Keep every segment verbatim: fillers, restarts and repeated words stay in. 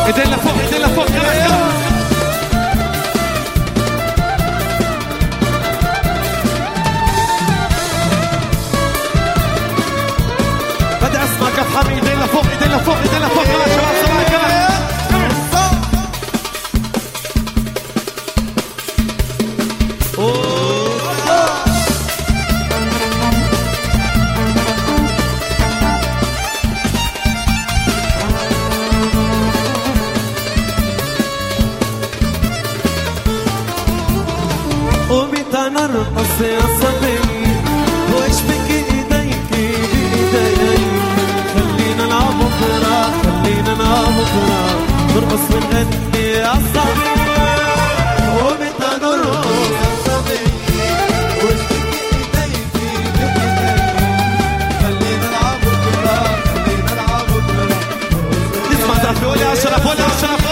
ايدين لفوق ايدين لفوق يلا يلا. بدي اسمع كف حمي. ايدين لفوق ايدين لفوق ايدين لفوق يلا شباب صباح يلا. قومي تعال نرقص يا صبي واشبك ايديك بايدي. خلينا نلعب بكره خلينا نلعب بكره نرقص ونغني يا صبي. قومي تعال نرقص يا صبي واشبك ايديك بايدي. خلينا نلعب بكره خلينا نلعب بكره. نسمع زعفي قولي اشرف قولي اشرف.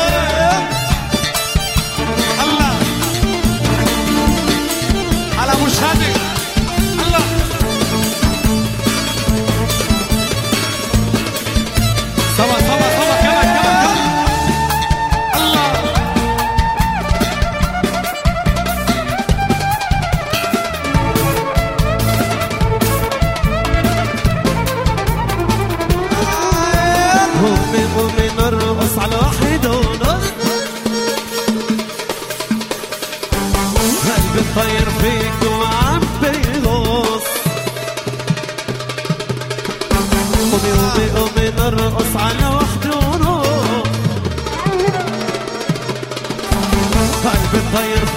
مش هادي الله صبا صبا صبا كمان كمان الله. قومي قومي نرقص على واحد ونص. قلبي طاير فيك وعم بيغص. قومي قومي قومي نرقص على واحد ونص. قلبي طاير